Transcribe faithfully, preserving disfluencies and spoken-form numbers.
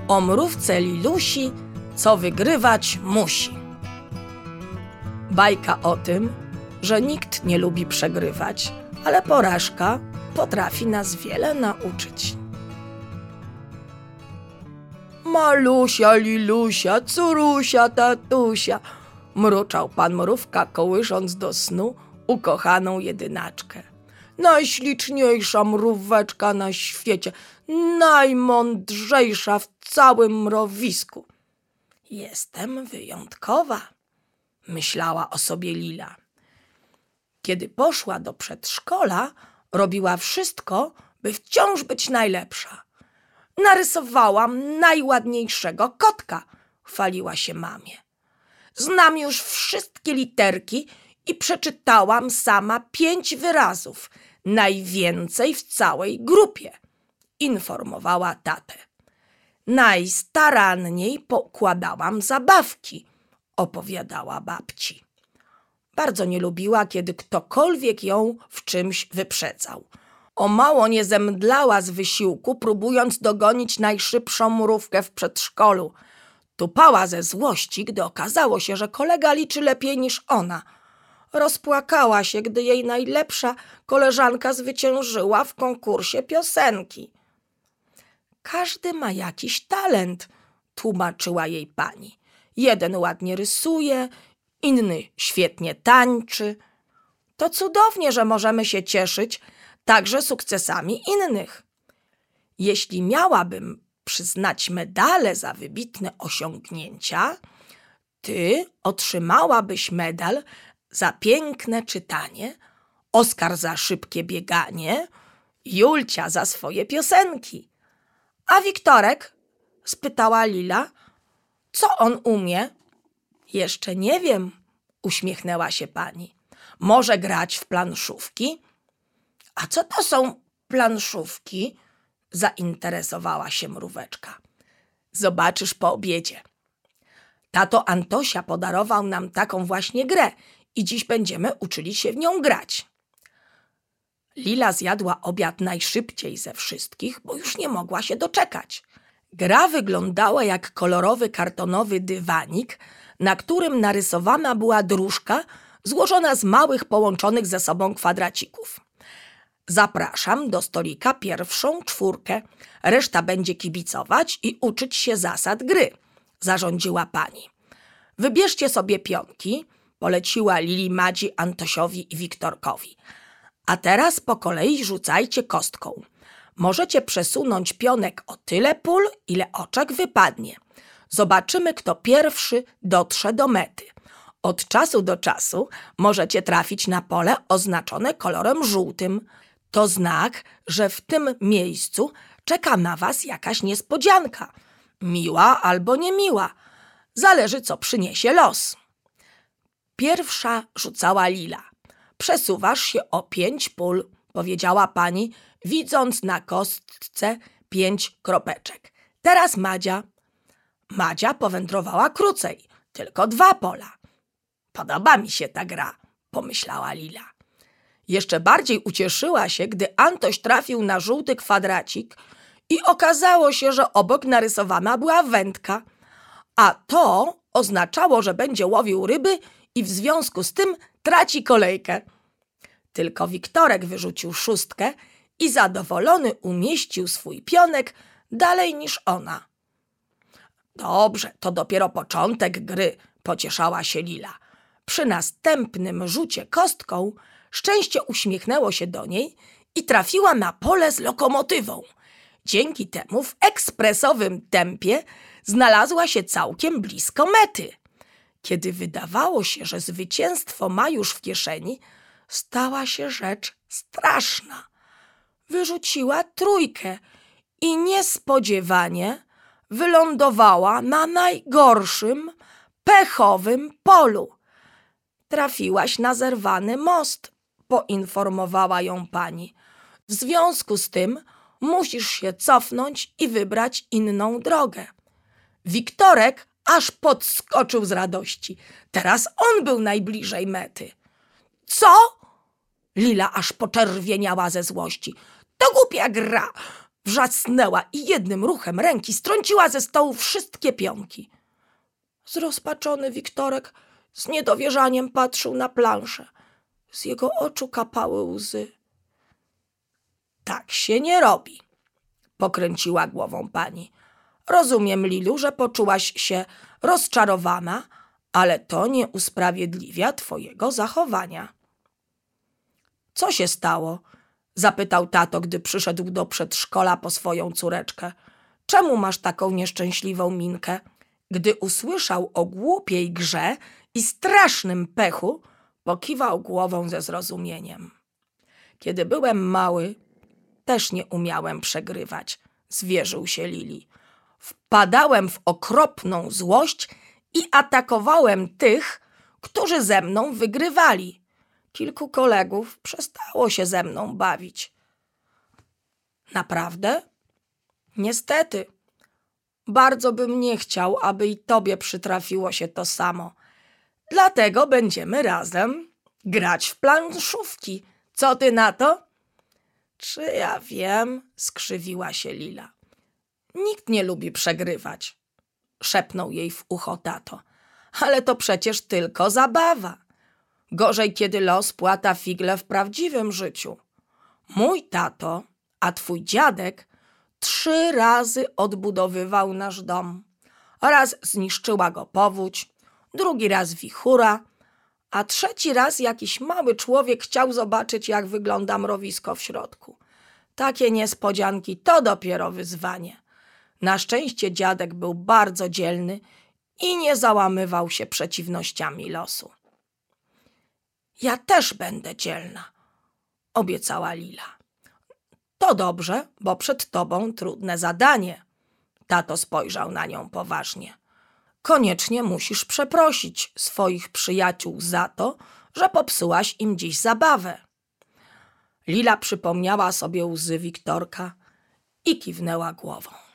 O mrówce Lilusi, co wygrywać musi. Bajka o tym, że nikt nie lubi przegrywać, ale porażka potrafi nas wiele nauczyć. Malusia, Lilusia, curusia, tatusia, mruczał pan Mrówka, kołysząc do snu ukochaną jedynaczkę. Najśliczniejsza mróweczka na świecie, najmądrzejsza w całym mrowisku. Jestem wyjątkowa, myślała o sobie Lila. Kiedy poszła do przedszkola, robiła wszystko, by wciąż być najlepsza. Narysowałam najładniejszego kotka, chwaliła się mamie. Znam już wszystkie literki i przeczytałam sama pięć wyrazów, najwięcej w całej grupie, informowała tatę. Najstaranniej pokładałam zabawki, opowiadała babci. Bardzo nie lubiła, kiedy ktokolwiek ją w czymś wyprzedzał. O mało nie zemdlała z wysiłku, próbując dogonić najszybszą mrówkę w przedszkolu. Tupała ze złości, gdy okazało się, że kolega liczy lepiej niż ona. Rozpłakała się, gdy jej najlepsza koleżanka zwyciężyła w konkursie piosenki. Każdy ma jakiś talent, tłumaczyła jej pani. Jeden ładnie rysuje, inny świetnie tańczy. To cudownie, że możemy się cieszyć także sukcesami innych. Jeśli miałabym przyznać medale za wybitne osiągnięcia, ty otrzymałabyś medal za piękne czytanie, Oskar za szybkie bieganie, Julcia za swoje piosenki. A Wiktorek? Spytała Lila. Co on umie? Jeszcze nie wiem, uśmiechnęła się pani. Może grać w planszówki? A co to są planszówki? Zainteresowała się mróweczka. Zobaczysz po obiedzie. Tato Antosia podarował nam taką właśnie grę i dziś będziemy uczyli się w nią grać. Lila zjadła obiad najszybciej ze wszystkich, bo już nie mogła się doczekać. Gra wyglądała jak kolorowy kartonowy dywanik, na którym narysowana była dróżka złożona z małych połączonych ze sobą kwadracików. Zapraszam do stolika pierwszą czwórkę. Reszta będzie kibicować i uczyć się zasad gry, zarządziła pani. Wybierzcie sobie pionki, poleciła Lili, Madzi, Antosiowi i Wiktorkowi. A teraz po kolei rzucajcie kostką. Możecie przesunąć pionek o tyle pól, ile oczek wypadnie. Zobaczymy, kto pierwszy dotrze do mety. Od czasu do czasu możecie trafić na pole oznaczone kolorem żółtym. To znak, że w tym miejscu czeka na was jakaś niespodzianka. Miła albo niemiła. Zależy, co przyniesie los. Pierwsza rzucała Lila. Przesuwasz się o pięć pól, powiedziała pani, widząc na kostce pięć kropeczek. Teraz Madzia. Madzia powędrowała krócej, tylko dwa pola. Podoba mi się ta gra, pomyślała Lila. Jeszcze bardziej ucieszyła się, gdy Antoś trafił na żółty kwadracik i okazało się, że obok narysowana była wędka, a to oznaczało, że będzie łowił ryby i w związku z tym traci kolejkę. Tylko Wiktorek wyrzucił szóstkę i zadowolony umieścił swój pionek dalej niż ona. Dobrze, to dopiero początek gry, pocieszała się Lila. Przy następnym rzucie kostką szczęście uśmiechnęło się do niej i trafiła na pole z lokomotywą. Dzięki temu w ekspresowym tempie znalazła się całkiem blisko mety. Kiedy wydawało się, że zwycięstwo ma już w kieszeni, stała się rzecz straszna. Wyrzuciła trójkę i niespodziewanie wylądowała na najgorszym, pechowym polu. Trafiłaś na zerwany most, poinformowała ją pani. W związku z tym musisz się cofnąć i wybrać inną drogę. Wiktorek aż podskoczył z radości. Teraz on był najbliżej mety. Co? Lila aż poczerwieniała ze złości. To głupia gra, wrzasnęła i jednym ruchem ręki strąciła ze stołu wszystkie pionki. Zrozpaczony Wiktorek z niedowierzaniem patrzył na planszę. Z jego oczu kapały łzy. Tak się nie robi, pokręciła głową pani. Rozumiem, Lilu, że poczułaś się rozczarowana, ale to nie usprawiedliwia twojego zachowania. Co się stało? Zapytał tato, gdy przyszedł do przedszkola po swoją córeczkę. Czemu masz taką nieszczęśliwą minkę? Gdy usłyszał o głupiej grze i strasznym pechu, pokiwał głową ze zrozumieniem. Kiedy byłem mały, też nie umiałem przegrywać, zwierzył się Lili. Wpadałem w okropną złość i atakowałem tych, którzy ze mną wygrywali. Kilku kolegów przestało się ze mną bawić. Naprawdę? Niestety. Bardzo bym nie chciał, aby i tobie przytrafiło się to samo. Dlatego będziemy razem grać w planszówki. Co ty na to? Czy ja wiem? Skrzywiła się Lila. Nikt nie lubi przegrywać, szepnął jej w ucho tato. Ale to przecież tylko zabawa. Gorzej, kiedy los płata figle w prawdziwym życiu. Mój tato, a twój dziadek trzy razy odbudowywał nasz dom. Raz zniszczyła go powódź, drugi raz wichura, a trzeci raz jakiś mały człowiek chciał zobaczyć, jak wygląda mrowisko w środku. Takie niespodzianki to dopiero wyzwanie. Na szczęście dziadek był bardzo dzielny i nie załamywał się przeciwnościami losu. Ja też będę dzielna, obiecała Lila. To dobrze, bo przed tobą trudne zadanie. Tato spojrzał na nią poważnie. Koniecznie musisz przeprosić swoich przyjaciół za to, że popsułaś im dziś zabawę. Lila przypomniała sobie łzy Wiktorka i kiwnęła głową.